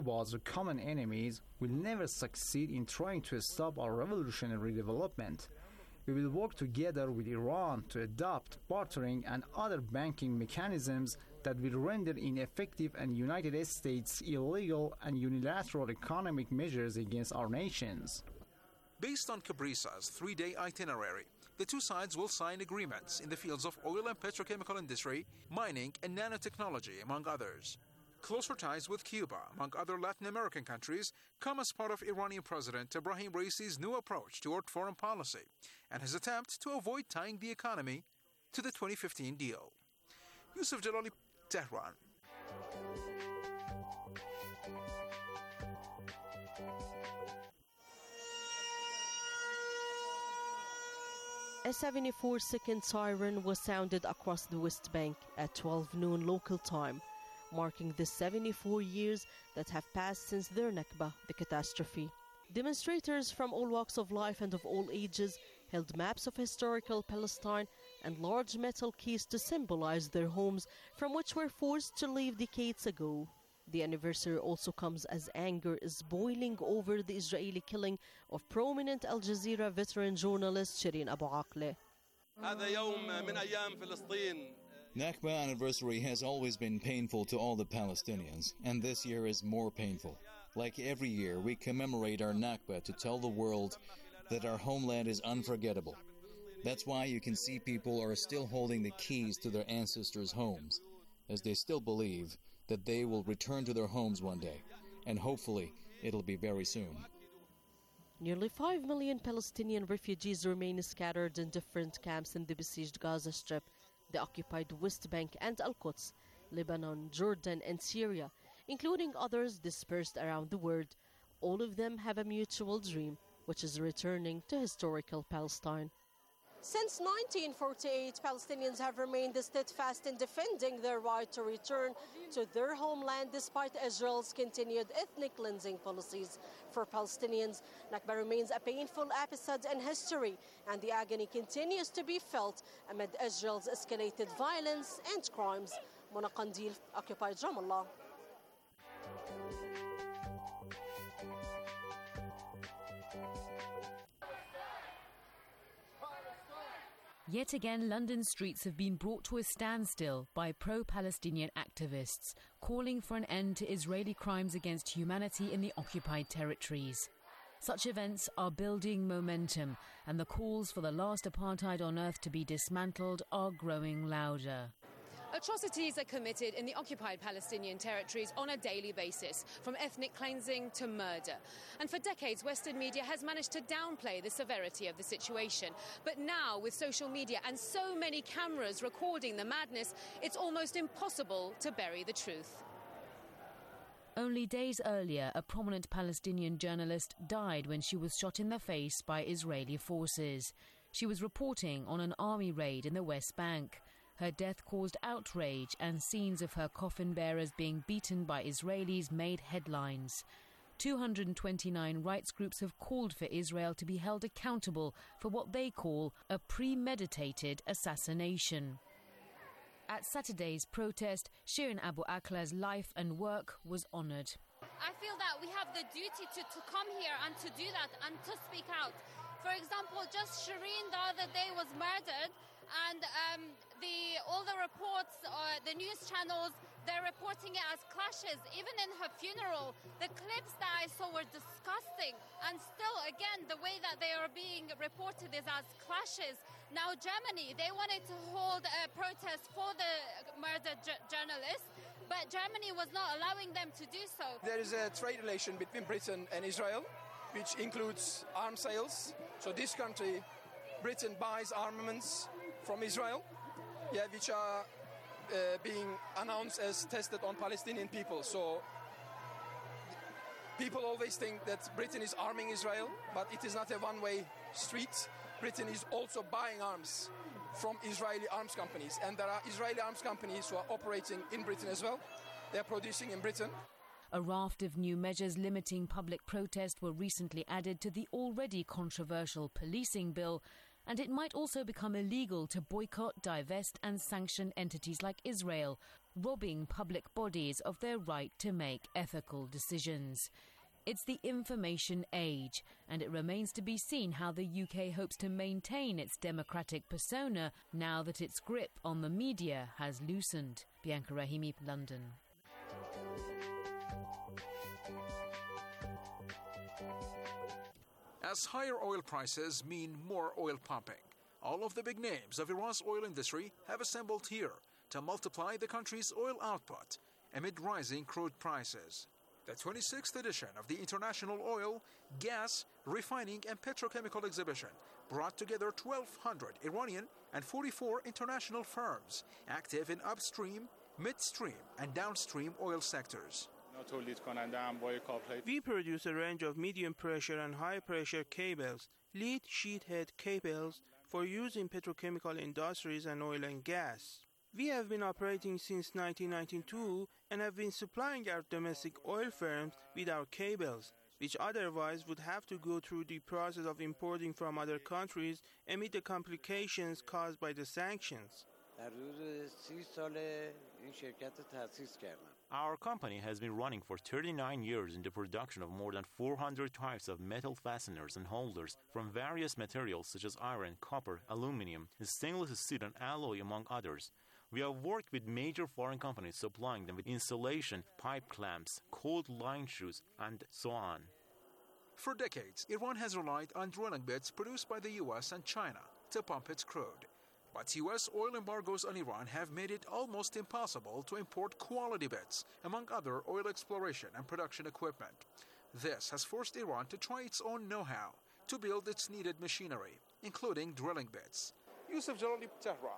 was common enemies will never succeed in trying to stop our revolutionary development. We will work together with Iran to adopt bartering and other banking mechanisms that will render ineffective and United States illegal and unilateral economic measures against our nations. Based on Kabrisa's 3-day itinerary, the two sides will sign agreements in the fields of oil and petrochemical industry, mining and nanotechnology, among others. Closer ties with Cuba, among other Latin American countries, come as part of Iranian President Ebrahim Raisi's new approach toward foreign policy and his attempt to avoid tying the economy to the 2015 deal. Yusuf Jalali, Tehran. A 74-second siren was sounded across the West Bank at 12 noon local time, marking the 74 years that have passed since their Nakba, the catastrophe. Demonstrators from all walks of life and of all ages held maps of historical Palestine and large metal keys to symbolize their homes from which were forced to leave decades ago. The anniversary also comes as anger is boiling over the Israeli killing of prominent Al Jazeera veteran journalist Shireen Abu Akleh. Nakba anniversary has always been painful to all the Palestinians, and this year is more painful. Like every year, we commemorate our Nakba to tell the world that our homeland is unforgettable. That's why you can see people are still holding the keys to their ancestors' homes, as they still believe that they will return to their homes one day, and hopefully it'll be very soon. Nearly 5 million Palestinian refugees remain scattered in different camps in the besieged Gaza Strip, the occupied West Bank and Al-Quds, Lebanon, Jordan and Syria, including others dispersed around the world. All of them have a mutual dream, which is returning to historical Palestine. Since 1948, Palestinians have remained steadfast in defending their right to return to their homeland despite Israel's continued ethnic cleansing policies. For Palestinians, Nakba remains a painful episode in history, and the agony continues to be felt amid Israel's escalated violence and crimes. Mona Qandil, occupied Ramallah. Yet again, London streets have been brought to a standstill by pro-Palestinian activists, calling for an end to Israeli crimes against humanity in the occupied territories. Such events are building momentum, and the calls for the last apartheid on earth to be dismantled are growing louder. Atrocities are committed in the occupied Palestinian territories on a daily basis, from ethnic cleansing to murder. And for decades, Western media has managed to downplay the severity of the situation. But now, with social media and so many cameras recording the madness, it's almost impossible to bury the truth. Only days earlier, a prominent Palestinian journalist died when she was shot in the face by Israeli forces. She was reporting on an army raid in the West Bank. Her death caused outrage, and scenes of her coffin bearers being beaten by Israelis made headlines. 229 rights groups have called for Israel to be held accountable for what they call a premeditated assassination. At Saturday's protest, Shireen Abu Akleh's life and work was honoured. I feel that we have the duty to come here and to do that and to speak out. For example, just Shireen the other day was murdered, and all the reports, the news channels, they're reporting it as clashes. Even in her funeral, the clips that I saw were disgusting. And still, again, the way that they are being reported is as clashes. Now, Germany, they wanted to hold a protest for the murdered journalist, but Germany was not allowing them to do so. There is a trade relation between Britain and Israel, which includes arms sales. So this country, Britain, buys armaments from Israel, which are being announced as tested on Palestinian people. So people always think that Britain is arming Israel, but it is not a one-way street. Britain is also buying arms from Israeli arms companies, and there are Israeli arms companies who are operating in Britain as well. They are producing in Britain. A raft of new measures limiting public protest were recently added to the already controversial policing bill, and it might also become illegal to boycott, divest and sanction entities like Israel robbing public bodies of their right to make ethical decisions. It's the information age, and it remains to be seen how the UK hopes to maintain its democratic persona now that its grip on the media has loosened. Bianca Rahimi, London. As higher oil prices mean more oil pumping, all of the big names of Iran's oil industry have assembled here to multiply the country's oil output amid rising crude prices. The 26th edition of the International Oil, Gas, Refining and Petrochemical Exhibition brought together 1,200 Iranian and 44 international firms active in upstream, midstream and downstream oil sectors. We produce a range of medium pressure and high pressure cables, lead sheethead cables for use in petrochemical industries and oil and gas. We have been operating since 1992 and have been supplying our domestic oil firms with our cables, which otherwise would have to go through the process of importing from other countries amid the complications caused by the sanctions. Our company has been running for 39 years in the production of more than 400 types of metal fasteners and holders from various materials such as iron, copper, aluminum, stainless steel and alloy, among others. We have worked with major foreign companies supplying them with insulation, pipe clamps, cold line shoes, and so on. For decades, Iran has relied on drilling bits produced by the US and China to pump its crude. But US oil embargoes on Iran have made it almost impossible to import quality bits, among other oil exploration and production equipment. This has forced Iran to try its own know-how to build its needed machinery, including drilling bits. Yusuf Jalali, Tehran.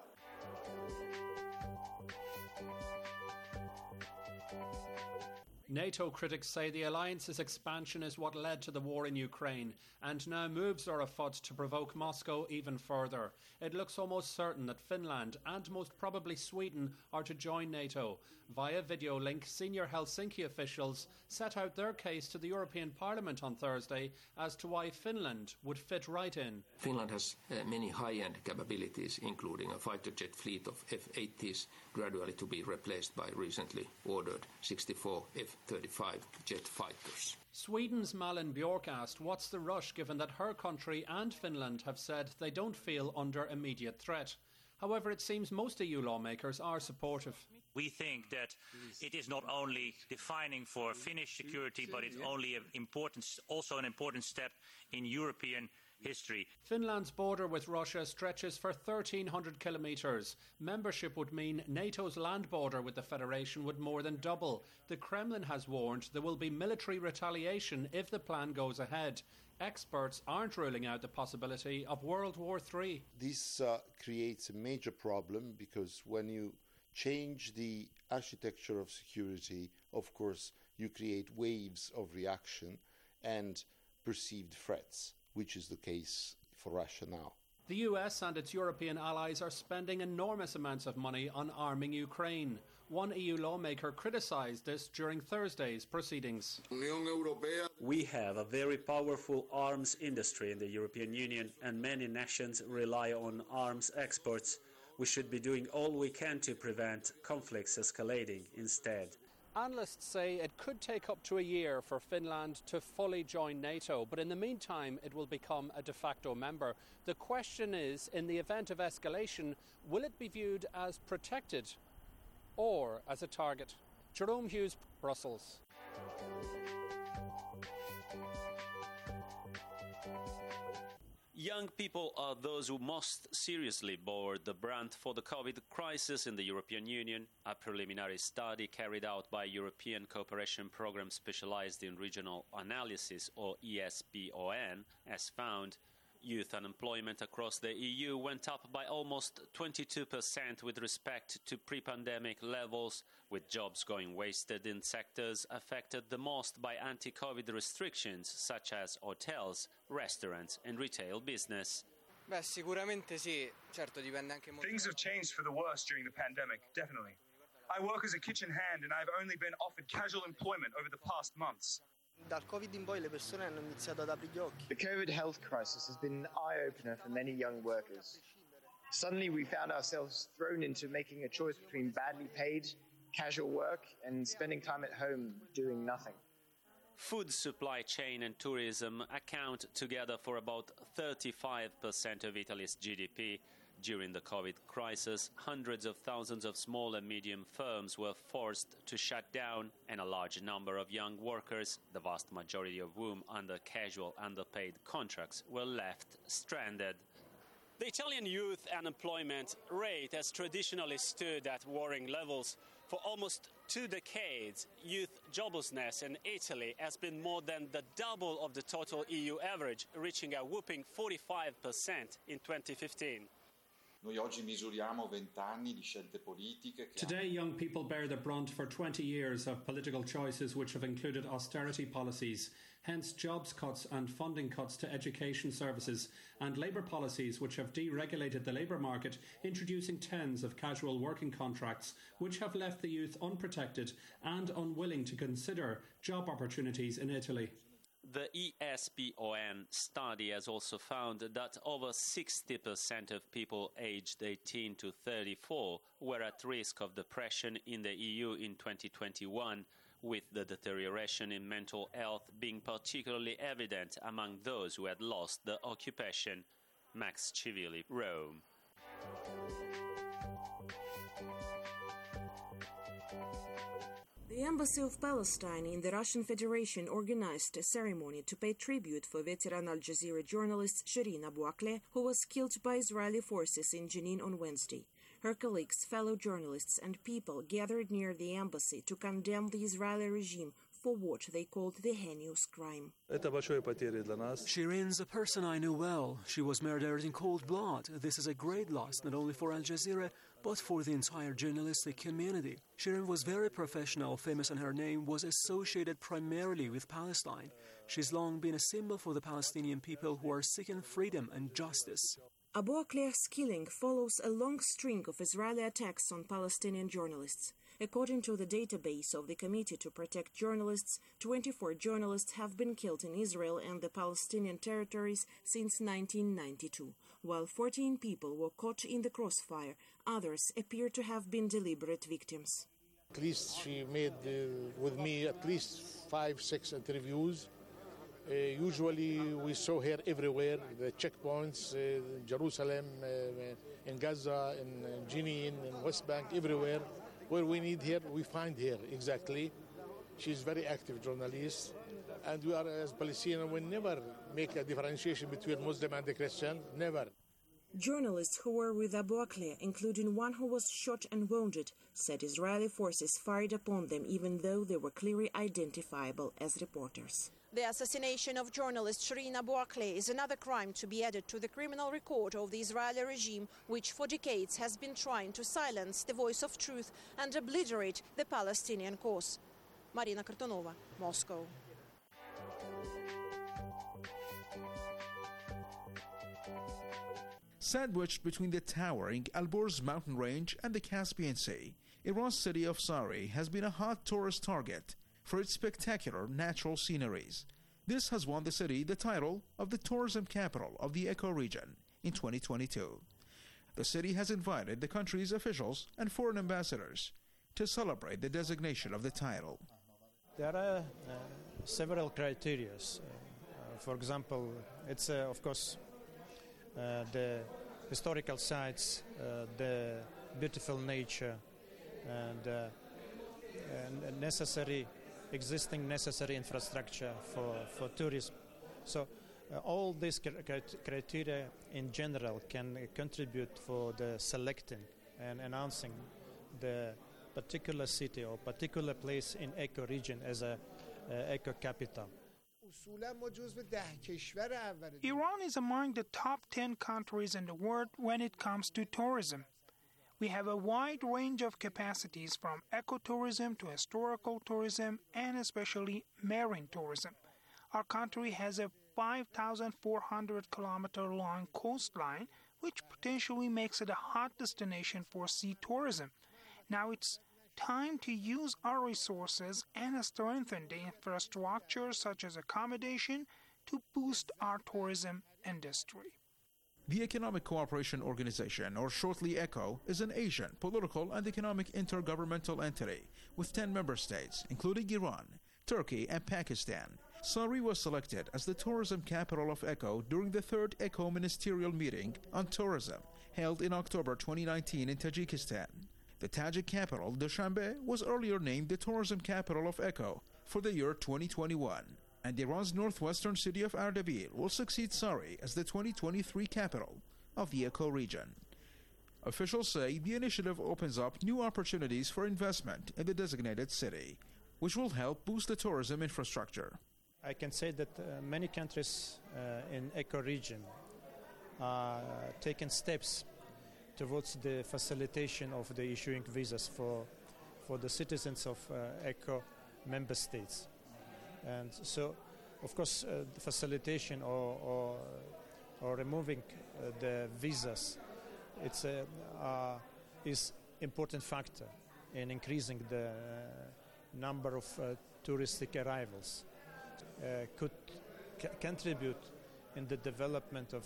NATO critics say the alliance's expansion is what led to the war in Ukraine, and now moves are afoot to provoke Moscow even further. It looks almost certain that Finland and most probably Sweden are to join NATO. Via video link, senior Helsinki officials set out their case to the European Parliament on Thursday as to why Finland would fit right in. Finland has many high-end capabilities, including a fighter jet fleet of F-80s, gradually to be replaced by recently ordered 64 F-35 jet fighters. Sweden's Malin Björk asked what's the rush given that her country and Finland have said they don't feel under immediate threat. However, it seems most EU lawmakers are supportive. We think that it is not only defining for Finnish security, but it's also an important step in European history. Finland's border with Russia stretches for 1,300 kilometres. Membership would mean NATO's land border with the Federation would more than double. The Kremlin has warned there will be military retaliation if the plan goes ahead. Experts aren't ruling out the possibility of World War III. This creates a major problem because when you change the architecture of security, of course, you create waves of reaction and perceived threats, which is the case for Russia now. The US and its European allies are spending enormous amounts of money on arming Ukraine. One EU lawmaker criticised this during Thursday's proceedings. We have a very powerful arms industry in the European Union, and many nations rely on arms exports. We should be doing all we can to prevent conflicts escalating instead. Analysts say it could take up to a year for Finland to fully join NATO, but in the meantime it will become a de facto member. The question is, in the event of escalation, will it be viewed as protected or as a target? Jerome Hughes, Brussels. Young people are those who most seriously bore the brunt for the COVID crisis in the European Union. A preliminary study carried out by European Cooperation Programme specialized in regional analysis, or ESPON, has found youth unemployment across the EU went up by almost 22% with respect to pre-pandemic levels, with jobs going wasted in sectors affected the most by anti-COVID restrictions such as hotels, restaurants and retail business. Things have changed for the worse during the pandemic, definitely. I work as a kitchen hand and I've only been offered casual employment over the past months. Dal Covid in poi le persone hanno iniziato ad aprire gli occhi. The COVID health crisis has been an eye-opener for many young workers. Suddenly we found ourselves thrown into making a choice between badly paid casual work and spending time at home doing nothing. Food supply chain and tourism account together for about 35% of Italy's GDP. During the COVID crisis, hundreds of thousands of small and medium firms were forced to shut down, and a large number of young workers, the vast majority of whom under casual, underpaid contracts, were left stranded. The Italian youth unemployment rate has traditionally stood at worrying levels. For almost 2 decades, youth joblessness in Italy has been more than the double of the total EU average, reaching a whopping 45% in 2015. Noi oggi misuriamo 20 anni di scelte politiche. Today, young people bear the brunt for 20 years of political choices which have included austerity policies, hence jobs cuts and funding cuts to education services, and labour policies which have deregulated the labour market, introducing tens of casual working contracts, which have left the youth unprotected and unwilling to consider job opportunities in Italy. The ESPON study has also found that over 60% of people aged 18 to 34 were at risk of depression in the EU in 2021, with the deterioration in mental health being particularly evident among those who had lost the occupation. Max Civilli, Rome. The Embassy of Palestine in the Russian Federation organized a ceremony to pay tribute for veteran Al Jazeera journalist Shireen Abu Akleh, who was killed by Israeli forces in Jenin on Wednesday. Her colleagues, fellow journalists and people gathered near the embassy to condemn the Israeli regime for what they called the heinous crime. Shireen's a person I knew well. She was murdered in cold blood. This is a great loss, not only for Al Jazeera, but for the entire journalistic community. Shireen was very professional, famous, and her name was associated primarily with Palestine. She's long been a symbol for the Palestinian people who are seeking freedom and justice. Abu Akleh's killing follows a long string of Israeli attacks on Palestinian journalists. According to the database of the Committee to Protect Journalists, 24 journalists have been killed in Israel and the Palestinian territories since 1992. While 14 people were caught in the crossfire, others appear to have been deliberate victims. At least she made with me at least 5-6 interviews. Usually we saw her everywhere, the checkpoints, Jerusalem, in Gaza, in Jenin, in West Bank, everywhere. Where we need her, we find her, exactly. She's a very active journalist. And we are, as Palestinians, we never make a differentiation between Muslim and the Christian, never. Journalists who were with Abu Akleh, including one who was shot and wounded, said Israeli forces fired upon them even though they were clearly identifiable as reporters. The assassination of journalist Shireen Abu Akleh is another crime to be added to the criminal record of the Israeli regime, which for decades has been trying to silence the voice of truth and obliterate the Palestinian cause. Marina Kartonova, Moscow. Sandwiched between the towering Alborz mountain range and the Caspian Sea, Iran's city of Sari has been a hot tourist target for its spectacular natural sceneries. This has won the city the title of the tourism capital of the eco-region in 2022. The city has invited the country's officials and foreign ambassadors to celebrate the designation of the title. There are several criteria. For example, it's of course the historical sites, the beautiful nature, and existing necessary infrastructure for tourism. So all these criteria in general can contribute for the selecting and announcing the particular city or particular place in eco-region as a eco-capital. Iran is among the top 10 countries in the world when it comes to tourism. We have a wide range of capacities from ecotourism to historical tourism and especially marine tourism. Our country has a 5,400-kilometer long coastline, which potentially makes it a hot destination for sea tourism. Now it's time to use our resources and strengthen the infrastructure such as accommodation to boost our tourism industry. The Economic Cooperation Organization, or shortly ECO, is an Asian political and economic intergovernmental entity with 10 member states, including Iran, Turkey, and Pakistan. Sari was selected as the tourism capital of ECO during the third ECO ministerial meeting on tourism held in October 2019 in Tajikistan. The Tajik capital, Dushanbe, was earlier named the tourism capital of ECO for the year 2021. And Iran's northwestern city of Ardabil will succeed Sari as the 2023 capital of the ECO region. Officials say the initiative opens up new opportunities for investment in the designated city, which will help boost the tourism infrastructure. I can say that many countries in ECO region are taking steps towards the facilitation of the issuing visas for the citizens of ECO member states. And so, of course, the facilitation or removing the visas, is important factor in increasing the number of touristic arrivals. Could contribute in the development of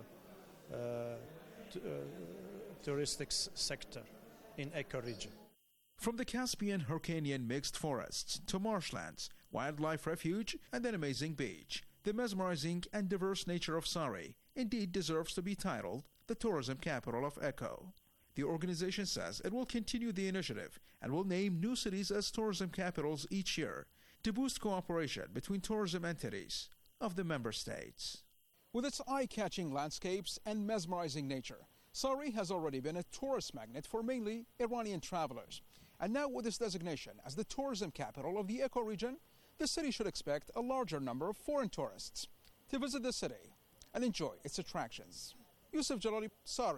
touristic sector in ECO region. From the Caspian Hyrcanian mixed forests to marshlands, wildlife refuge, and an amazing beach, the mesmerizing and diverse nature of Sari indeed deserves to be titled the tourism capital of ECO. The organization says it will continue the initiative and will name new cities as tourism capitals each year to boost cooperation between tourism entities of the member states. With its eye-catching landscapes and mesmerizing nature, Sari has already been a tourist magnet for mainly Iranian travelers. And now with its designation as the tourism capital of the ECO region, the city should expect a larger number of foreign tourists to visit the city and enjoy its attractions. Yusuf Jalali, Sari.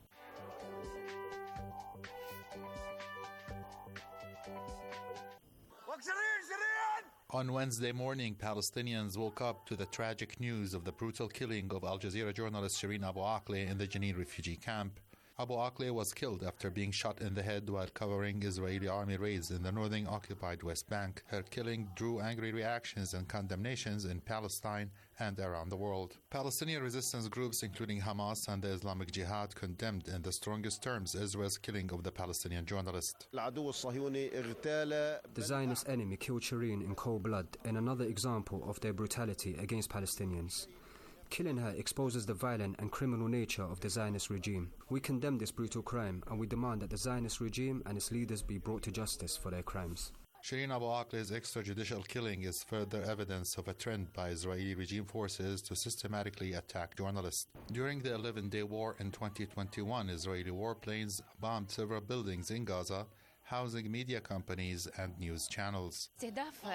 On Wednesday morning, Palestinians woke up to the tragic news of the brutal killing of Al Jazeera journalist Shireen Abu Akleh in the Jenin refugee camp. Abu Akleh was killed after being shot in the head while covering Israeli army raids in the northern occupied West Bank. Her killing drew angry reactions and condemnations in Palestine and around the world. Palestinian resistance groups including Hamas and the Islamic Jihad condemned in the strongest terms Israel's killing of the Palestinian journalist. The Zionist enemy killed Shireen in cold blood in another example of their brutality against Palestinians. Killing her exposes the violent and criminal nature of the Zionist regime. We condemn this brutal crime and we demand that the Zionist regime and its leaders be brought to justice for their crimes. Shireen Abu Akleh's extrajudicial killing is further evidence of a trend by Israeli regime forces to systematically attack journalists. During the 11-day war in 2021, Israeli warplanes bombed several buildings in Gaza, housing media companies and news channels. The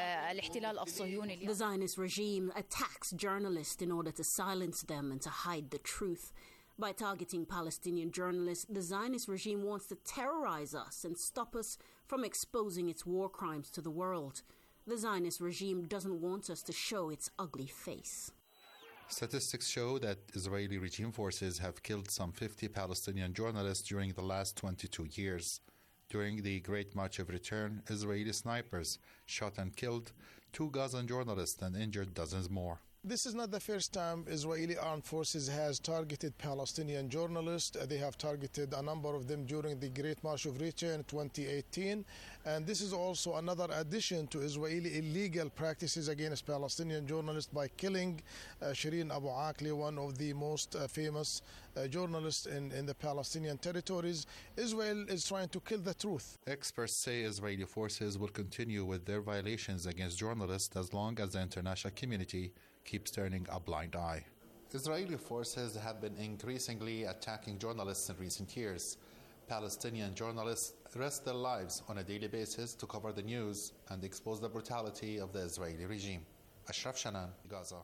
Zionist regime attacks journalists in order to silence them and to hide the truth. By targeting Palestinian journalists, the Zionist regime wants to terrorize us and stop us from exposing its war crimes to the world. The Zionist regime doesn't want us to show its ugly face. Statistics show that Israeli regime forces have killed some 50 Palestinian journalists during the last 22 years. During the Great March of Return, Israeli snipers shot and killed 2 Gazan journalists and injured dozens more. This is not the first time Israeli armed forces has targeted Palestinian journalists. They have targeted a number of them during the Great March of Return in 2018. And this is also another addition to Israeli illegal practices against Palestinian journalists by killing Shireen Abu Akleh, one of the most famous journalists in the Palestinian territories. Israel is trying to kill the truth. Experts say Israeli forces will continue with their violations against journalists as long as the international community keeps turning a blind eye. Israeli forces have been increasingly attacking journalists in recent years. Palestinian journalists risk their lives on a daily basis to cover the news and expose the brutality of the Israeli regime. Ashraf Shanan, Gaza.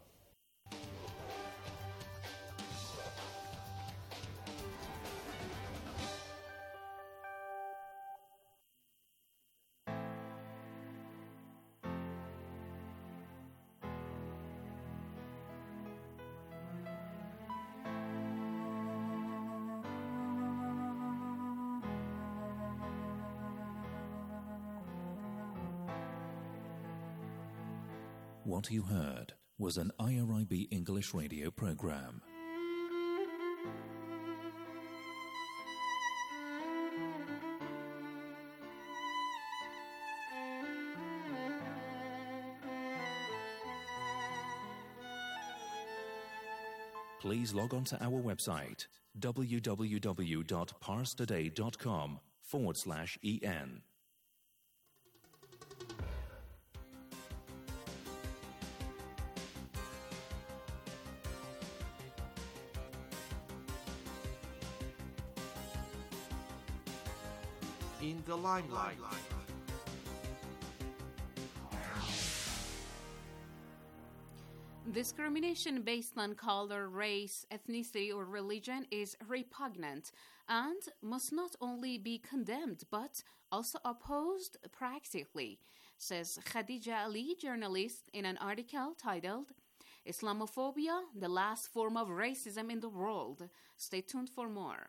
What you heard was an IRIB English radio program. Please log on to our website, www.parstoday.com/en. In the limelight. Discrimination based on color, race, ethnicity, or religion is repugnant and must not only be condemned but also opposed practically, says Khadija Ali, journalist, in an article titled Islamophobia, the Last Form of Racism in the World. Stay tuned for more.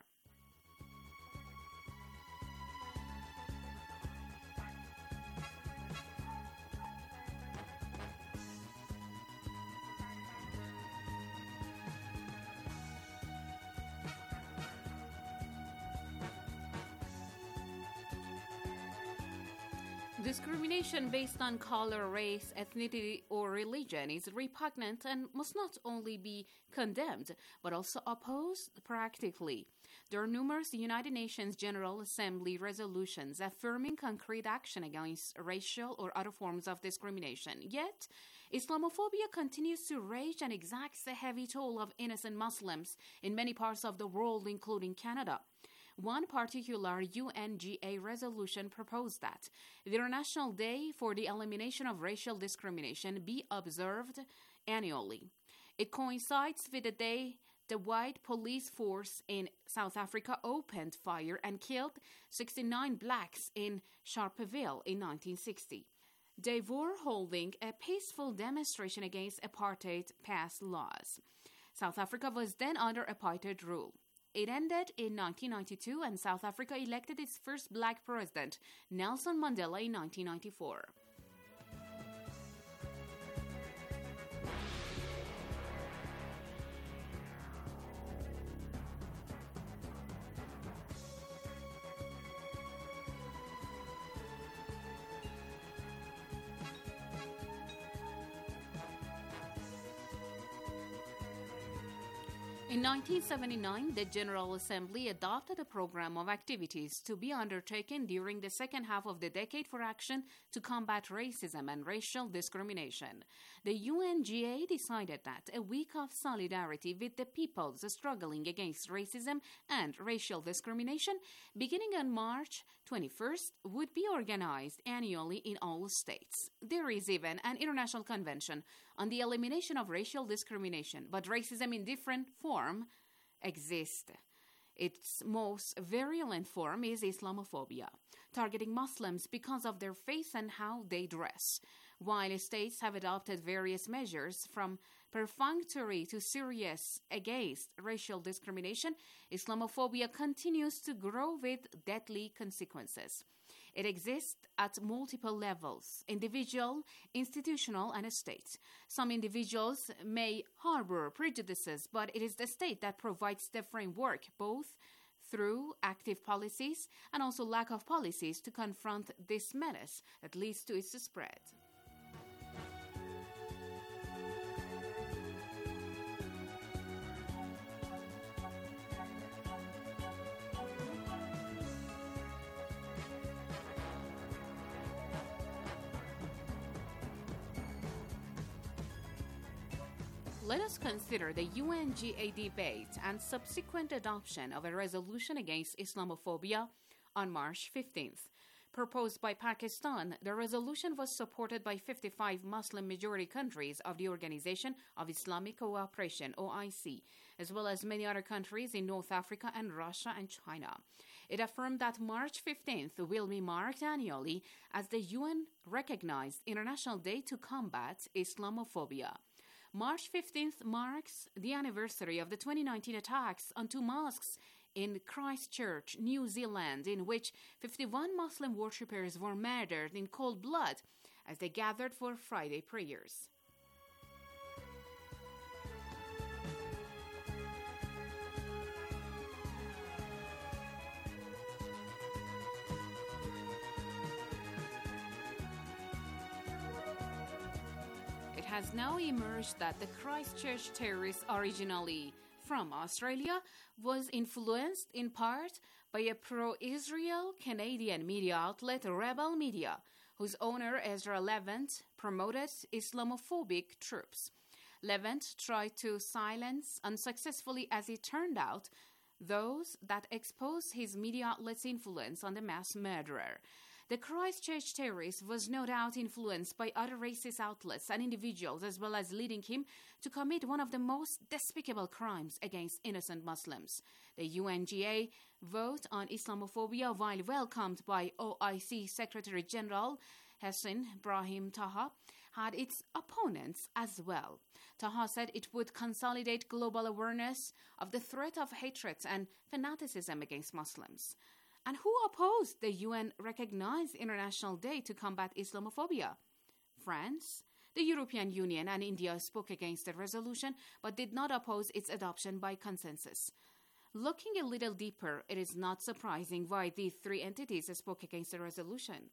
Discrimination based on color, race, ethnicity, or religion is repugnant and must not only be condemned, but also opposed practically. There are numerous United Nations General Assembly resolutions affirming concrete action against racial or other forms of discrimination. Yet, Islamophobia continues to rage and exacts a heavy toll of innocent Muslims in many parts of the world, including Canada. One particular UNGA resolution proposed that the International Day for the Elimination of Racial Discrimination be observed annually. It coincides with the day the white police force in South Africa opened fire and killed 69 blacks in Sharpeville in 1960. They were holding a peaceful demonstration against apartheid passed laws. South Africa was then under apartheid rule. It ended in 1992 and South Africa elected its first black president, Nelson Mandela, in 1994. In 1979, the General Assembly adopted a program of activities to be undertaken during the second half of the decade for action to combat racism and racial discrimination. The UNGA decided that a week of solidarity with the peoples struggling against racism and racial discrimination, beginning on March 21st, would be organized annually in all states. There is even an international convention on the elimination of racial discrimination, but racism in different form exists. Its most virulent form is Islamophobia, targeting Muslims because of their faith and how they dress. While states have adopted various measures from perfunctory to serious against racial discrimination, Islamophobia continues to grow with deadly consequences. It exists at multiple levels: individual, institutional, and state. Some individuals may harbor prejudices, but it is the state that provides the framework, both through active policies and also lack of policies to confront this menace that leads to its spread. Let us consider the UNGA debate and subsequent adoption of a resolution against Islamophobia on March 15th. Proposed by Pakistan, the resolution was supported by 55 Muslim-majority countries of the Organization of Islamic Cooperation, OIC, as well as many other countries in North Africa and Russia and China. It affirmed that March 15th will be marked annually as the UN-recognized International Day to Combat Islamophobia. March 15th marks the anniversary of the 2019 attacks on two mosques in Christchurch, New Zealand, in which 51 Muslim worshippers were murdered in cold blood as they gathered for Friday prayers. has now emerged that the Christchurch terrorist, originally from Australia, was influenced in part by a pro-Israel Canadian media outlet, Rebel Media, whose owner, Ezra Levant, promoted Islamophobic troops. Levant tried to silence, unsuccessfully as it turned out, those that exposed his media outlet's influence on the mass murderer. The Christchurch terrorist was no doubt influenced by other racist outlets and individuals, as well as leading him to commit one of the most despicable crimes against innocent Muslims. The UNGA vote on Islamophobia, while welcomed by OIC Secretary General Hossein Brahim Taha, had its opponents as well. Taha said it would consolidate global awareness of the threat of hatred and fanaticism against Muslims. And who opposed the UN-recognized International Day to combat Islamophobia? France, the European Union, and India spoke against the resolution, but did not oppose its adoption by consensus. Looking a little deeper, it is not surprising why these three entities spoke against the resolution.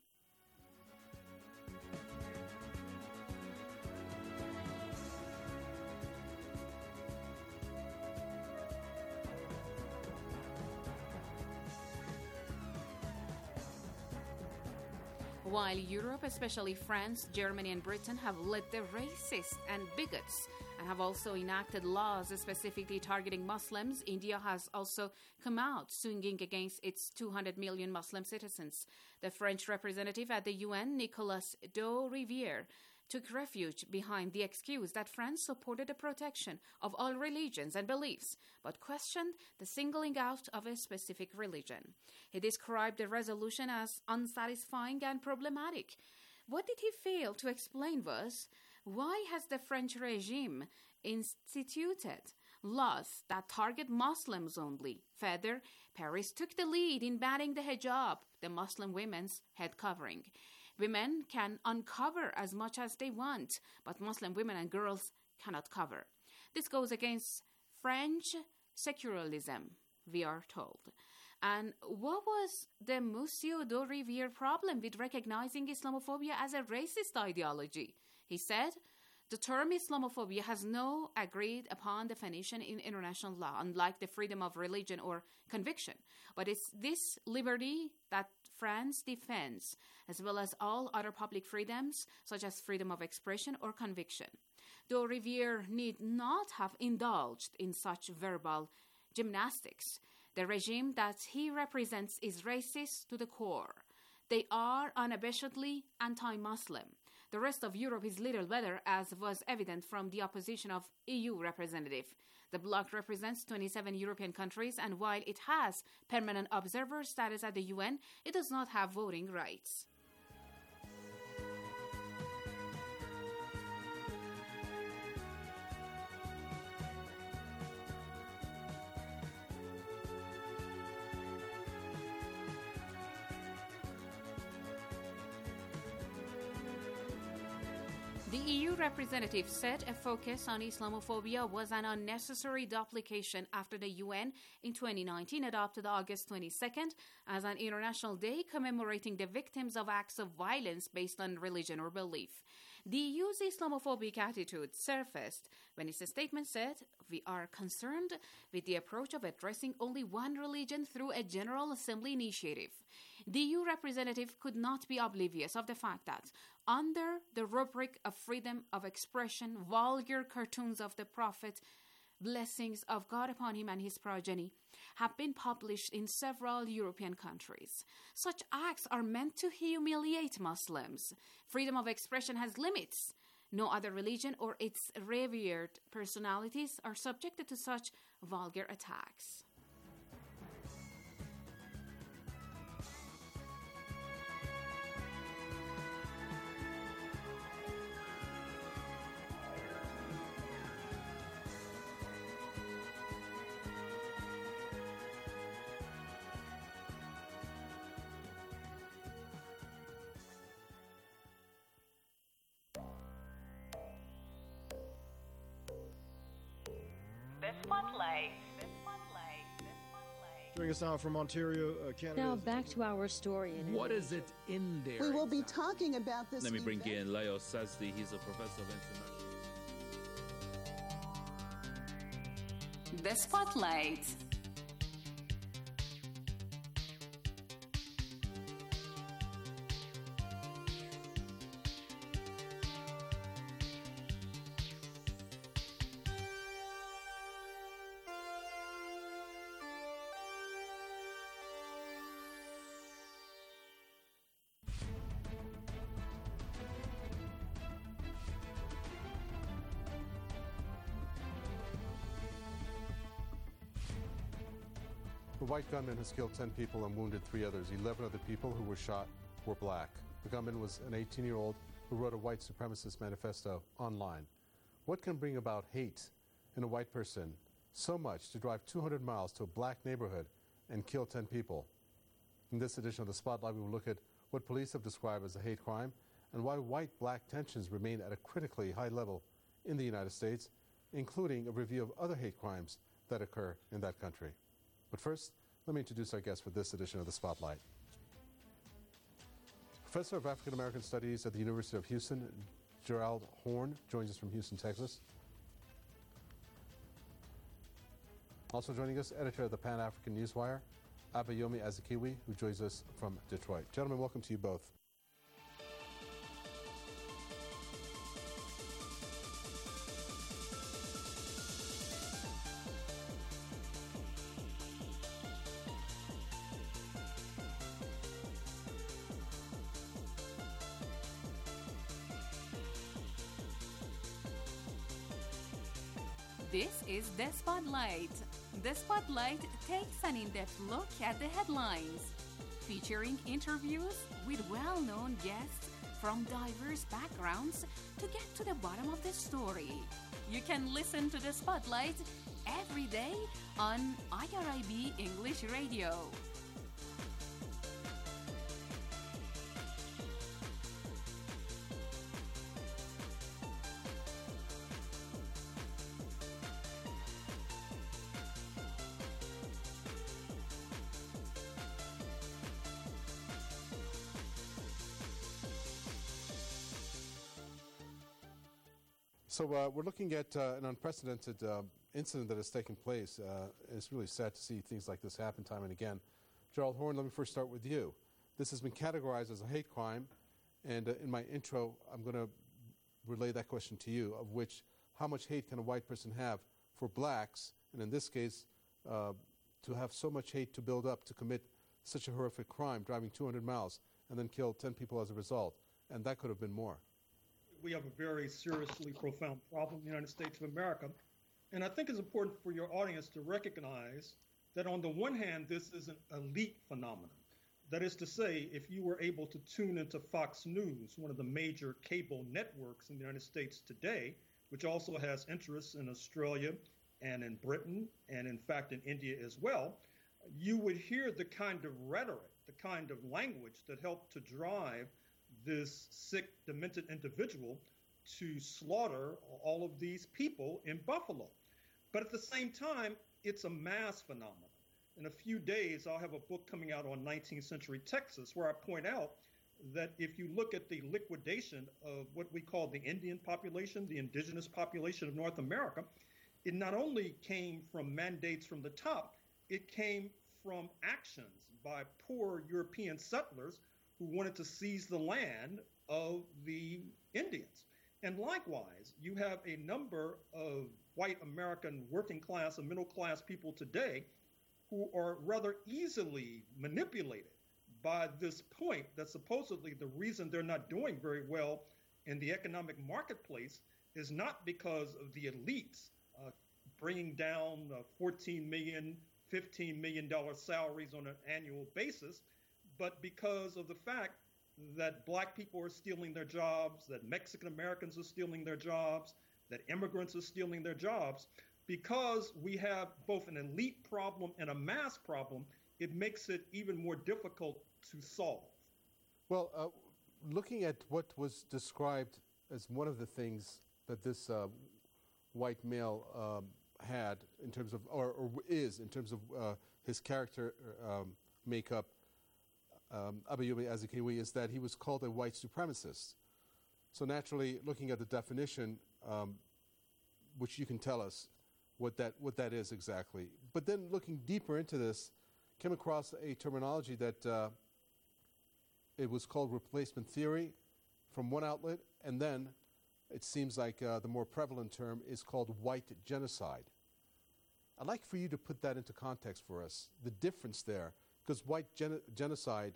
While Europe, especially France, Germany, and Britain, have led the racists and bigots and have also enacted laws specifically targeting Muslims, India has also come out swinging against its 200 million Muslim citizens. The French representative at the UN, Nicolas de Rivière, took refuge behind the excuse that France supported the protection of all religions and beliefs, but questioned the singling out of a specific religion. He described the resolution as unsatisfying and problematic. What did he fail to explain was, why has the French regime instituted laws that target Muslims only? Further, Paris took the lead in banning the hijab, the Muslim women's head covering. Women can uncover as much as they want, but Muslim women and girls cannot cover. This goes against French secularism, we are told. And what was the Monsieur de Rivière problem with recognizing Islamophobia as a racist ideology? He said, the term Islamophobia has no agreed upon definition in international law, unlike the freedom of religion or conviction. But it's this liberty that France defends, as well as all other public freedoms, such as freedom of expression or conviction. De Rivière need not have indulged in such verbal gymnastics. The regime that he represents is racist to the core. They are unabashedly anti-Muslim. The rest of Europe is little better, as was evident from the opposition of EU representative. The bloc represents 27 European countries, and while it has permanent observer status at the UN, it does not have voting rights. The EU representative said a focus on Islamophobia was an unnecessary duplication after the UN in 2019 adopted August 22nd as an international day commemorating the victims of acts of violence based on religion or belief. The EU's Islamophobic attitude surfaced when its statement said, "We are concerned with the approach of addressing only one religion through a General Assembly initiative." The EU representative could not be oblivious of the fact that, under the rubric of freedom of expression, vulgar cartoons of the Prophet, blessings of God upon him and his progeny, have been published in several European countries. Such acts are meant to humiliate Muslims. Freedom of expression has limits. No other religion or its revered personalities are subjected to such vulgar attacks. Joining us now from Ontario, Canada. Now back to our story. What is it in there? We will be talking about this. Let me bring in Leo Sazdi. He's a professor of international. The Spotlight. The white gunman has killed 10 people and wounded 3 others. 11 of the people who were shot were black. The gunman was an 18-year-old who wrote a white supremacist manifesto online. What can bring about hate in a white person so much to drive 200 miles to a black neighborhood and kill 10 people? In this edition of The Spotlight, we will look at what police have described as a hate crime and why white-black tensions remain at a critically high level in the United States, including a review of other hate crimes that occur in that country. But first, let me introduce our guest for this edition of The Spotlight. Professor of African American Studies at the University of Houston, Gerald Horne, joins us from Houston, Texas. Also joining us, editor of the Pan-African Newswire, Abayomi Azikiwe, who joins us from Detroit. Gentlemen, welcome to you both. This is The Spotlight. The Spotlight takes an in-depth look at the headlines, featuring interviews with well-known guests from diverse backgrounds to get to the bottom of the story. You can listen to The Spotlight every day on IRIB English Radio. So we're looking at an unprecedented incident that has taken place. It's really sad to see things like this happen time and again. Gerald Horne, let me first start with you. This has been categorized as a hate crime, and in my intro, I'm going to relay that question to you, of which, how much hate can a white person have for blacks, and in this case, to have so much hate to build up to commit such a horrific crime, driving 200 miles, and then kill 10 people as a result, and that could have been more. We have a very seriously profound problem in the United States of America. And I think it's important for your audience to recognize that on the one hand, this is an elite phenomenon. That is to say, if you were able to tune into Fox News, one of the major cable networks in the United States today, which also has interests in Australia and in Britain, and in fact in India as well, you would hear the kind of rhetoric, the kind of language that helped to drive this sick, demented individual to slaughter all of these people in Buffalo. But at the same time, it's a mass phenomenon. In a few days, I'll have a book coming out on 19th century Texas where I point out that if you look at the liquidation of what we call the Indian population, the indigenous population of North America, it not only came from mandates from the top, it came from actions by poor European settlers who wanted to seize the land of the Indians. And likewise, you have a number of white American working class and middle class people today who are rather easily manipulated by this point that supposedly the reason they're not doing very well in the economic marketplace is not because of the elites bringing down $14 million, $15 million salaries on an annual basis, but because of the fact that black people are stealing their jobs, that Mexican Americans are stealing their jobs, that immigrants are stealing their jobs. Because we have both an elite problem and a mass problem, it makes it even more difficult to solve. Well, looking at what was described as one of the things that this white male had in terms of, or is in terms of his character makeup, Abayomi Azikiwe, is that he was called a white supremacist. So naturally, looking at the definition, which you can tell us, what that is exactly. But then looking deeper into this, came across a terminology that it was called replacement theory from one outlet, and then it seems like the more prevalent term is called white genocide. I'd like for you to put that into context for us, the difference there, because white genocide,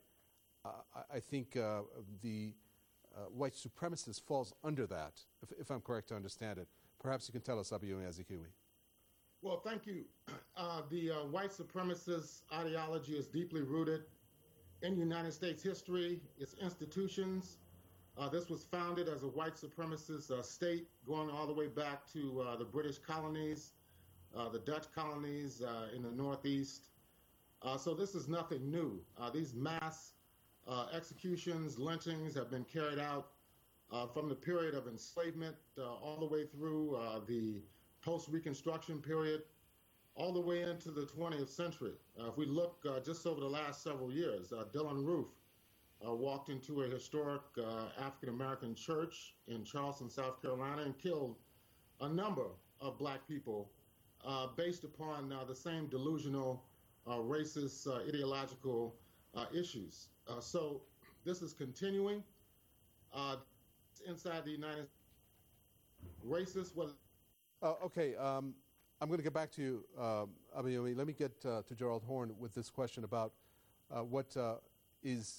I think the white supremacist falls under that, if I'm correct to understand it. Perhaps you can tell us, Abayomi Azikiwe. Well, thank you. The white supremacist ideology is deeply rooted in United States history, its institutions. This was founded as a white supremacist state going all the way back to the British colonies, the Dutch colonies in the Northeast. So this is nothing new. These mass executions, lynchings have been carried out from the period of enslavement all the way through the post-Reconstruction period, all the way into the 20th century. If we look just over the last several years, Dylann Roof walked into a historic African-American church in Charleston, South Carolina, and killed a number of black people based upon the same delusional, racist, ideological issues. So this is continuing inside the United States. Racist was... Okay, I'm going to get back to you, Abayomi. Let me get to Gerald Horne with this question about what is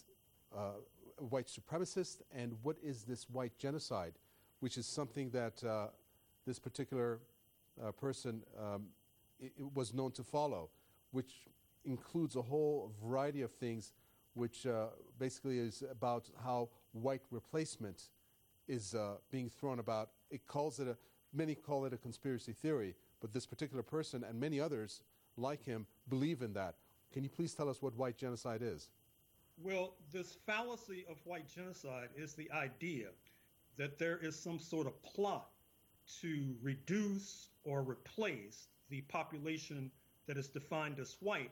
white supremacist and what is this white genocide, which is something that this particular person it was known to follow, which includes a whole variety of things, which basically is about how white replacement is being thrown about. It calls it many call it a conspiracy theory, but this particular person and many others like him believe in that. Can you please tell us what white genocide is? Well, this fallacy of white genocide is the idea that there is some sort of plot to reduce or replace the population that is defined as white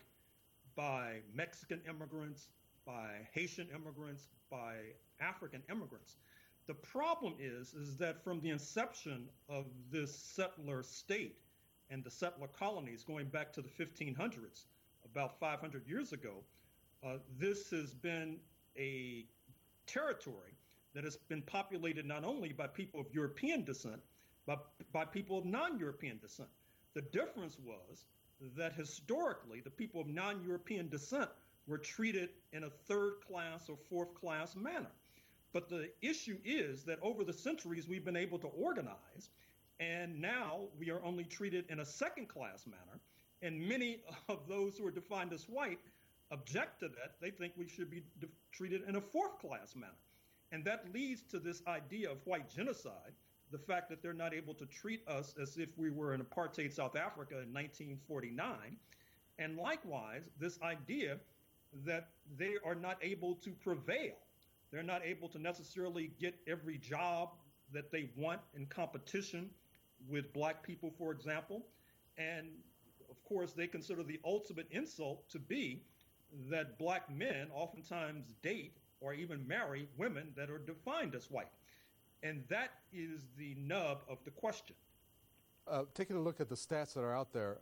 by Mexican immigrants, by Haitian immigrants, by African immigrants. The problem is that from the inception of this settler state and the settler colonies going back to the 1500s, about 500 years ago, this has been a territory that has been populated not only by people of European descent, but by people of non-European descent. The difference was that historically, the people of non-European descent were treated in a third-class or fourth-class manner. But the issue is that over the centuries, we've been able to organize, and now we are only treated in a second-class manner. And many of those who are defined as white object to that. They think we should be treated in a fourth-class manner. And that leads to this idea of white genocide, the fact that they're not able to treat us as if we were in apartheid South Africa in 1949. And likewise, this idea that they are not able to prevail. They're not able to necessarily get every job that they want in competition with black people, for example. And of course, they consider the ultimate insult to be that black men oftentimes date or even marry women that are defined as white. And that is the nub of the question. Taking a look at the stats that are out there,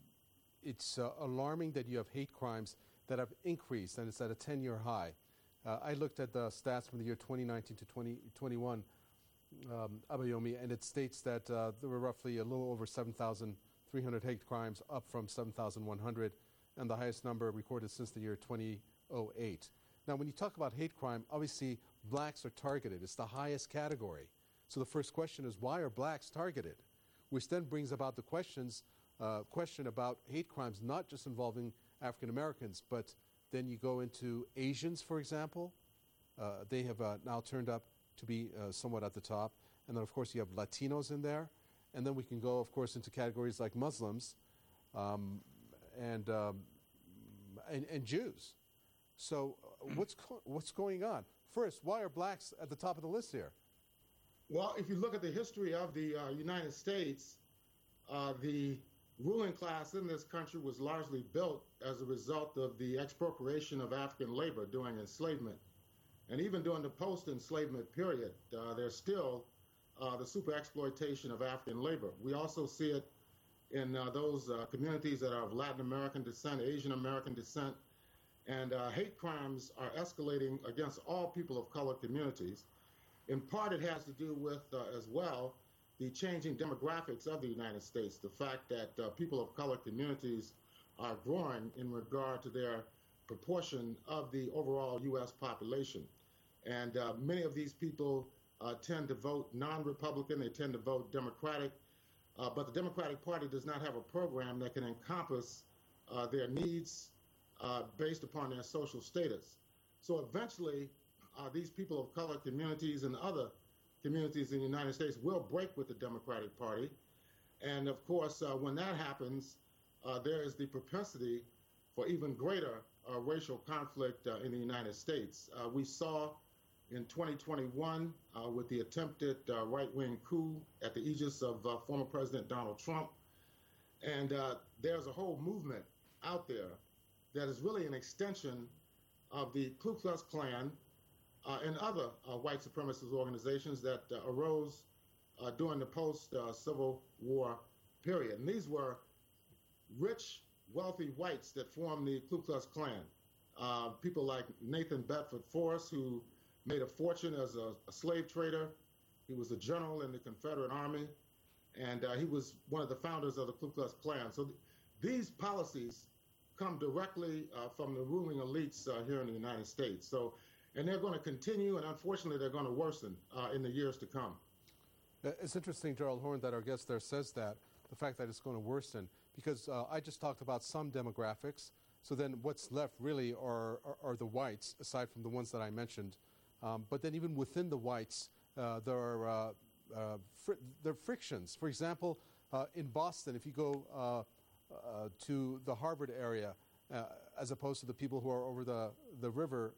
it's alarming that you have hate crimes that have increased, and it's at a 10-year high. I looked at the stats from the year 2019 to 2021, Abayomi, and it states that there were roughly a little over 7,300 hate crimes, up from 7,100, and the highest number recorded since the year 2008. Now, when you talk about hate crime, obviously blacks are targeted. It's the highest category. So the first question is, why are blacks targeted? Which then brings about the question about hate crimes, not just involving African Americans, but then you go into Asians, for example. They have now turned up to be somewhat at the top. And then, of course, you have Latinos in there. And then we can go, of course, into categories like Muslims and Jews. So what's going on? First, why are blacks at the top of the list here? Well, if you look at the history of the United States, the ruling class in this country was largely built as a result of the expropriation of African labor during enslavement. And even during the post-enslavement period, there's still the super exploitation of African labor. We also see it in those communities that are of Latin American descent, Asian American descent, and hate crimes are escalating against all people of color communities. In part, it has to do with, as well, the changing demographics of the United States, the fact that people of color communities are growing in regard to their proportion of the overall U.S. population. And many of these people tend to vote non-Republican, they tend to vote Democratic, but the Democratic Party does not have a program that can encompass their needs based upon their social status. So eventually, these people of color communities and other communities in the United States will break with the Democratic Party. And of course, when that happens, there is the propensity for even greater racial conflict in the United States. We saw in 2021 with the attempted right-wing coup at the aegis of former President Donald Trump. And there's a whole movement out there that is really an extension of the Ku Klux Klan and other white supremacist organizations that arose during the post-Civil War period. And these were rich, wealthy whites that formed the Ku Klux Klan. People like Nathan Bedford Forrest, who made a fortune as a slave trader. He was a general in the Confederate Army, and he was one of the founders of the Ku Klux Klan. So these policies come directly from the ruling elites here in the United States. So, and they're going to continue, and unfortunately, they're going to worsen in the years to come. It's interesting, Gerald Horne, that our guest there says that, the fact that it's going to worsen, because I just talked about some demographics. So then what's left really are the whites, aside from the ones that I mentioned. But then even within the whites, there are frictions. For example, in Boston, if you go to the Harvard area, as opposed to the people who are over the river,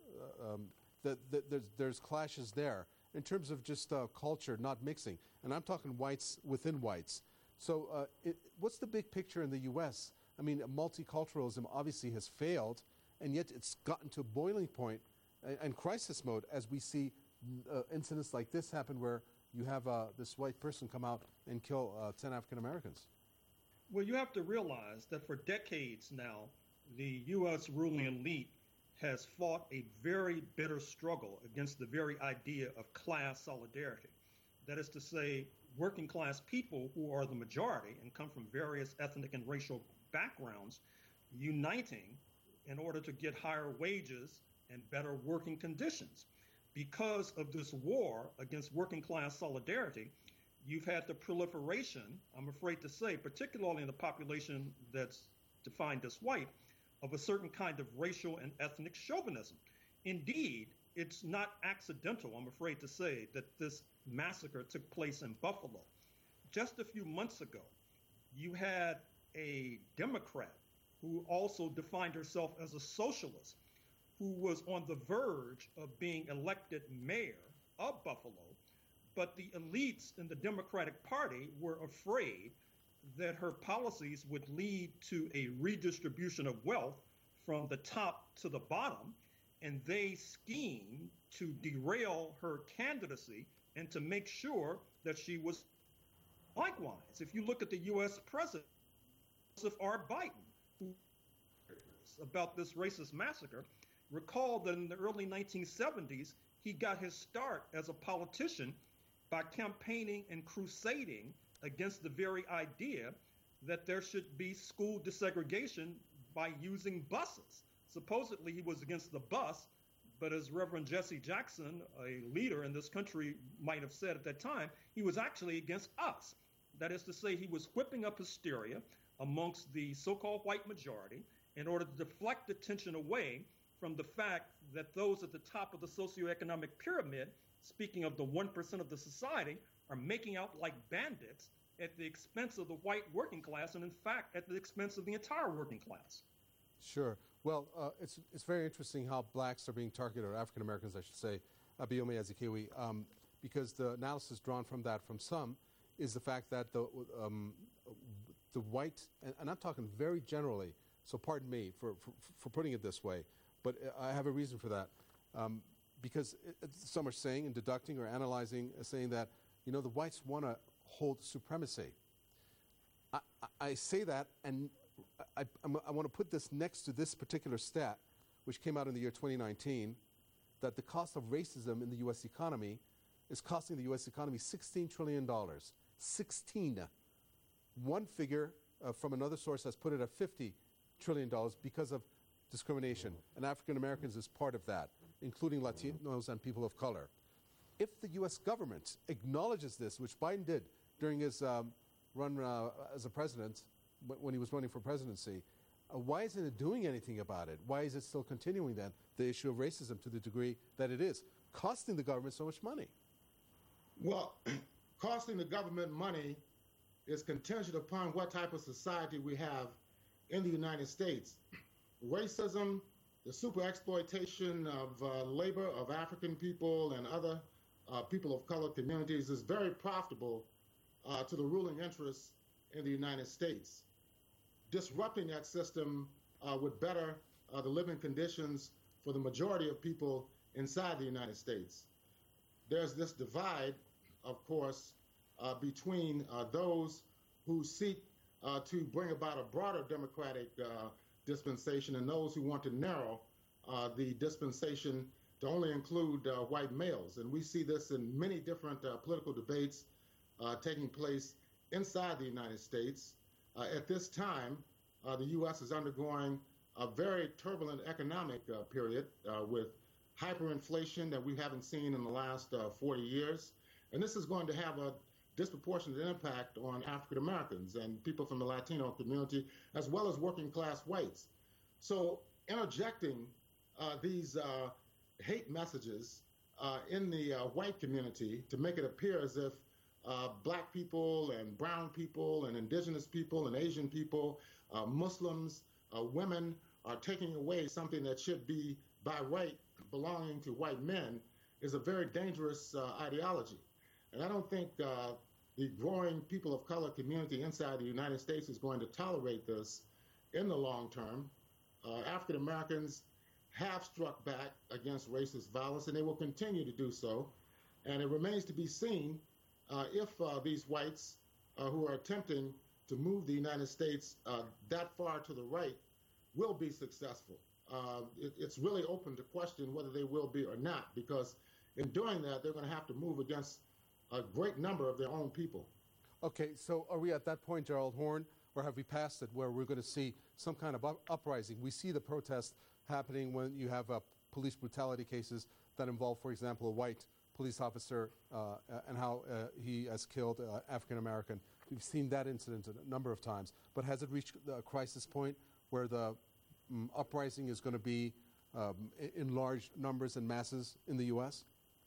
there's clashes there in terms of just culture, not mixing. And I'm talking whites within whites. So what's the big picture in the U.S.? I mean, multiculturalism obviously has failed, and yet it's gotten to a boiling point and crisis mode as we see incidents like this happen where you have this white person come out and kill 10 African Americans. Well, you have to realize that for decades now, the U.S. ruling elite has fought a very bitter struggle against the very idea of class solidarity. That is to say, working class people who are the majority and come from various ethnic and racial backgrounds uniting in order to get higher wages and better working conditions. Because of this war against working class solidarity, you've had the proliferation, I'm afraid to say, particularly in the population that's defined as white, of a certain kind of racial and ethnic chauvinism. Indeed, it's not accidental, I'm afraid to say, that this massacre took place in Buffalo. Just a few months ago, you had a Democrat who also defined herself as a socialist, who was on the verge of being elected mayor of Buffalo, but the elites in the Democratic Party were afraid that her policies would lead to a redistribution of wealth from the top to the bottom, and they schemed to derail her candidacy and to make sure that she was likewise. If you look at the U.S. President, Joseph R. Biden, who about this racist massacre, recall that in the early 1970s, he got his start as a politician by campaigning and crusading against the very idea that there should be school desegregation by using buses. Supposedly he was against the bus, but as Reverend Jesse Jackson, a leader in this country, might have said at that time, he was actually against us. That is to say, he was whipping up hysteria amongst the so-called white majority in order to deflect attention away from the fact that those at the top of the socioeconomic pyramid, speaking of the 1% of the society, are making out like bandits at the expense of the white working class, and in fact, at the expense of the entire working class. Sure. Well, it's very interesting how blacks are being targeted, or African Americans, I should say, Abiyomi Azikiwe, because the analysis drawn from that, from some, is the fact that the white, and I'm talking very generally, so pardon me for putting it this way, but I have a reason for that, because some are saying and deducting or analyzing, saying that, you know, the whites want to hold supremacy. I say that, and I want to put this next to this particular stat, which came out in the year 2019, that the cost of racism in the U.S. economy is costing the U.S. economy $16 trillion. 16. One figure from another source has put it at $50 trillion because of discrimination, and African Americans is part of that, including Latinos and people of color. If the U.S. government acknowledges this, which Biden did during his run as a president, when he was running for presidency, why isn't it doing anything about it? Why is it still continuing then the issue of racism to the degree that it is, costing the government so much money? Well, costing the government money is contingent upon what type of society we have in the United States. Racism, the super exploitation of labor of African people and other people of color communities is very profitable to the ruling interests in the United States. Disrupting that system would better the living conditions for the majority of people inside the United States. There's this divide, of course, between those who seek to bring about a broader democratic dispensation and those who want to narrow the dispensation to only include white males. And we see this in many different political debates taking place inside the United States. At this time, the U.S. is undergoing a very turbulent economic period with hyperinflation that we haven't seen in the last 40 years. And this is going to have a disproportionate impact on African Americans and people from the Latino community, as well as working class whites. So interjecting these hate messages in the white community to make it appear as if black people and brown people and indigenous people and Asian people, Muslims, women are taking away something that should be by right belonging to white men is a very dangerous ideology. And I don't think the growing people of color community inside the United States is going to tolerate this in the long term. African Americans have struck back against racist violence, and they will continue to do so. And it remains to be seen if these whites who are attempting to move the United States that far to the right will be successful. It's really open to question whether they will be or not, because in doing that, they're going to have to move against a great number of their own people. Okay, so are we at that point, Gerald Horne, or have we passed it where we're going to see some kind of uprising? We see the protests happening when you have police brutality cases that involve, for example, a white police officer and how he has killed African American. We've seen that incident a number of times. But has it reached a crisis point where the uprising is going to be in large numbers and masses in the U.S.?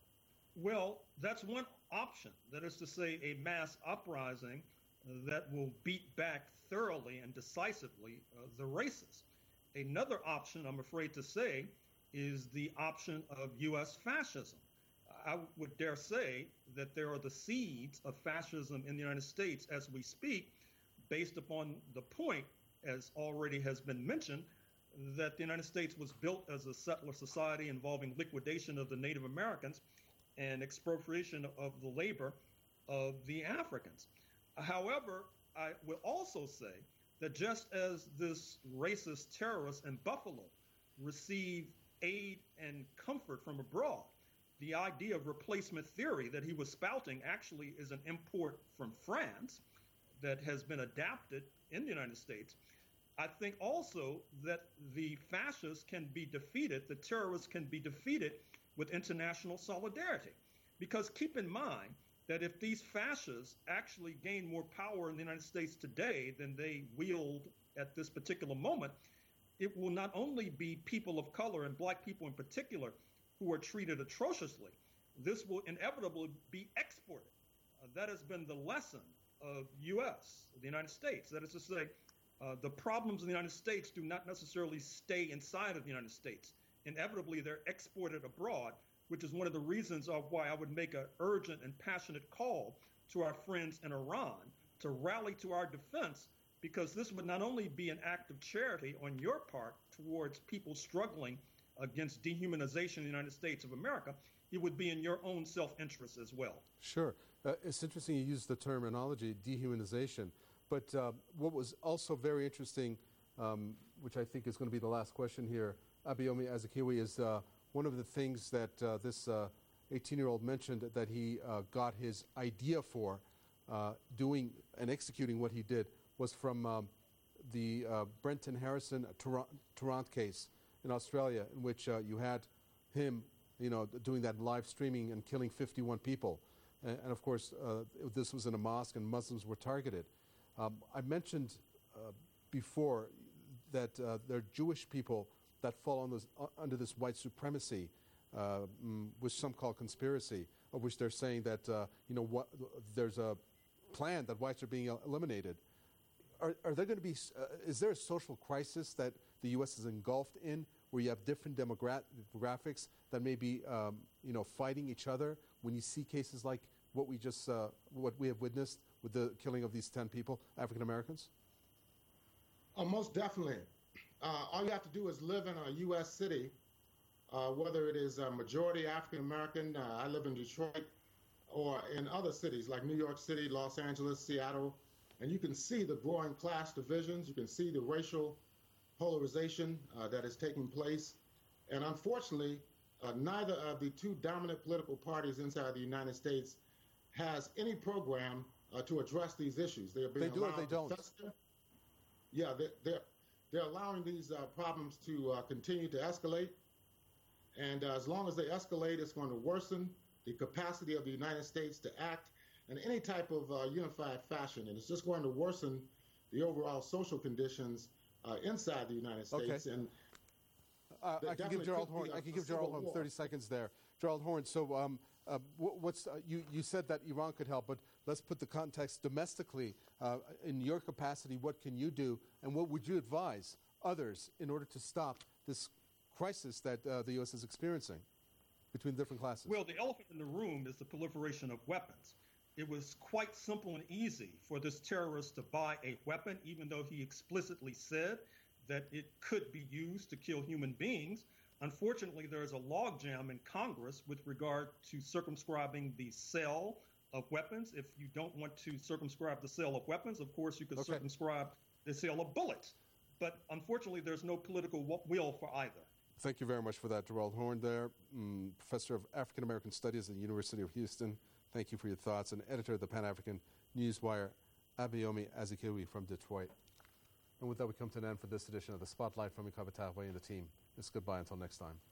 Well, that's one option. That is to say, a mass uprising that will beat back thoroughly and decisively the racists. Another option, I'm afraid to say, is the option of U.S. fascism. I would dare say that there are the seeds of fascism in the United States as we speak, based upon the point, as already has been mentioned, that the United States was built as a settler society involving liquidation of the Native Americans and expropriation of the labor of the Africans. However, I will also say that just as this racist terrorist in Buffalo received aid and comfort from abroad, the idea of replacement theory that he was spouting actually is an import from France that has been adapted in the United States. I think also that the fascists can be defeated, the terrorists can be defeated with international solidarity. Because keep in mind that if these fascists actually gain more power in the United States today than they wield at this particular moment, it will not only be people of color and black people in particular who are treated atrociously, this will inevitably be exported. That has been the lesson of U.S., the United States. That is to say, the problems in the United States do not necessarily stay inside of the United States. Inevitably, they're exported abroad, which is one of the reasons of why I would make an urgent and passionate call to our friends in Iran to rally to our defense, because this would not only be an act of charity on your part towards people struggling against dehumanization in the United States of America, it would be in your own self-interest as well. Sure. It's interesting you use the terminology dehumanization, But what was also very interesting, which I think is going to be the last question here, Abayomi Azikiwe, is one of the things that this 18-year-old mentioned that he got his idea for doing and executing what he did was from the Brenton Harrison Tarrant case in Australia, in which you had him, doing that live streaming and killing 51 people. And of course, this was in a mosque and Muslims were targeted. I mentioned before that there are Jewish people that fall under this white supremacy, which some call conspiracy, of which they're saying that there's a plan that whites are being eliminated. Are there going to be? Is there a social crisis that the U.S. is engulfed in, where you have different demographics that may be, fighting each other? When you see cases like what we have witnessed with the killing of these 10 people, African Americans? Most definitely. All you have to do is live in a U.S. city, whether it is a majority African American. I live in Detroit, or in other cities like New York City, Los Angeles, Seattle, and you can see the growing class divisions. You can see the racial polarization that is taking place. And unfortunately, neither of the two dominant political parties inside the United States has any program to address these issues. They are being allowed to fester. Yeah, they're allowing these problems to continue to escalate. And as long as they escalate, it's going to worsen the capacity of the United States to act in any type of unified fashion. And it's just going to worsen the overall social conditions inside the United States. Okay. And I can give Gerald Horne 30 seconds there. Gerald Horne, so you said that Iran could help, but let's put the context domestically. In your capacity, what can you do, and what would you advise others in order to stop this crisis that the U.S. is experiencing between different classes? Well, the elephant in the room is the proliferation of weapons. It was quite simple and easy for this terrorist to buy a weapon, even though he explicitly said that it could be used to kill human beings. Unfortunately, there is a logjam in Congress with regard to circumscribing the sale of weapons. If you don't want to circumscribe the sale of weapons, of course, you could circumscribe the sale of bullets. But unfortunately, there's no political will for either. Thank you very much for that, Gerald Horne there, Professor of African American Studies at the University of Houston. Thank you for your thoughts. And editor of the Pan-African Newswire, Abayomi Azikiwe from Detroit. And with that, we come to an end for this edition of the Spotlight from Ikaba Tahwe and the team. It's goodbye until next time.